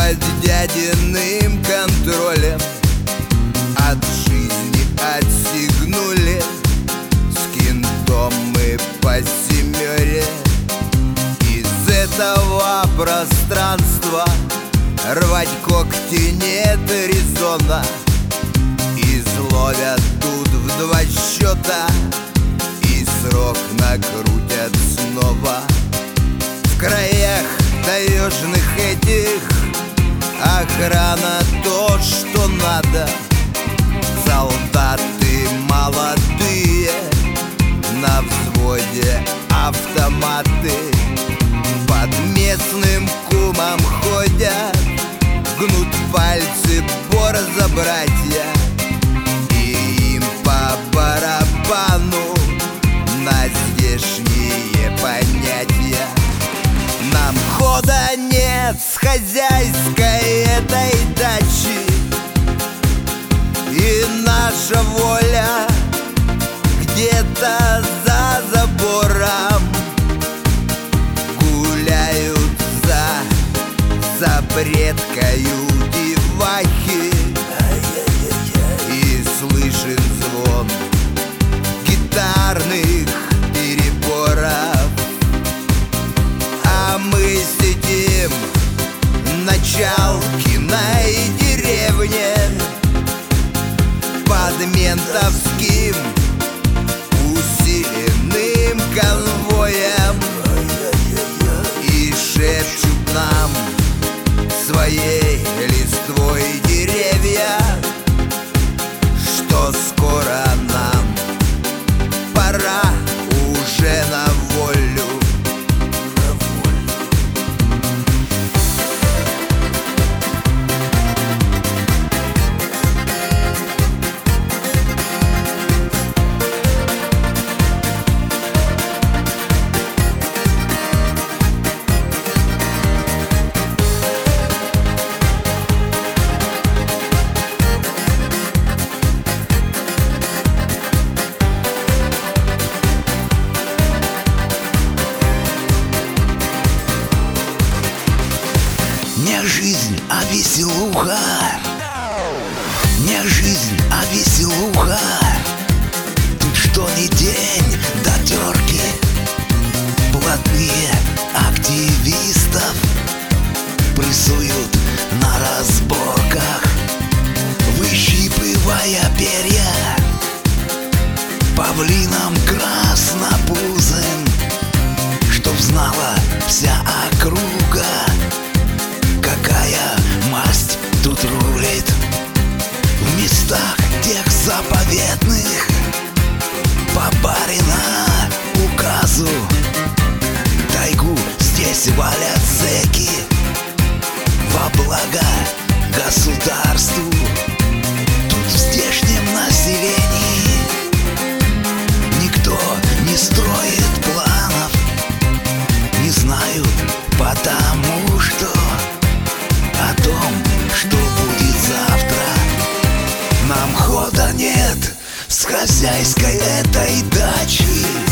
под дядиным контролем. От жизни отстегнули, с кентом мы по семере. Из этого пространства рвать когти нет резона. Изловят тут в 2 счета и срок накрутят снова. В краях таежных этих охрана то, что надо. Солдаты молодые, на взводе автоматы. Под местным кумом ходят, гнут пальцы борзо-братья. И им по барабану на здешние понятия. Нам хода нет с хозяйской этой дачи, и наша воля где-то за забором. Гуляют за предкою девахи, и слышен звон гитарных переборов. А мы сидим на Чалкиной деревне под ментовским усиленным конвоем. И шепчут нам своей листвой деревья, что скоро нам пора уже на волю. Не жизнь, а веселуха. Не жизнь, а веселуха. Тут что ни день до терки. Блатные активистов прессуют на разборках, выщипывая перья павлином краснопузым, чтоб знала вся округа, какая масть тут рулит. В местах тех заповедных по барина указу тайгу здесь валят зэки во благо государству. Тут в здешнем населении никто не строит планов, не знают, потому что о том, что будет завтра. Нам хода нет с хозяйской этой дачи,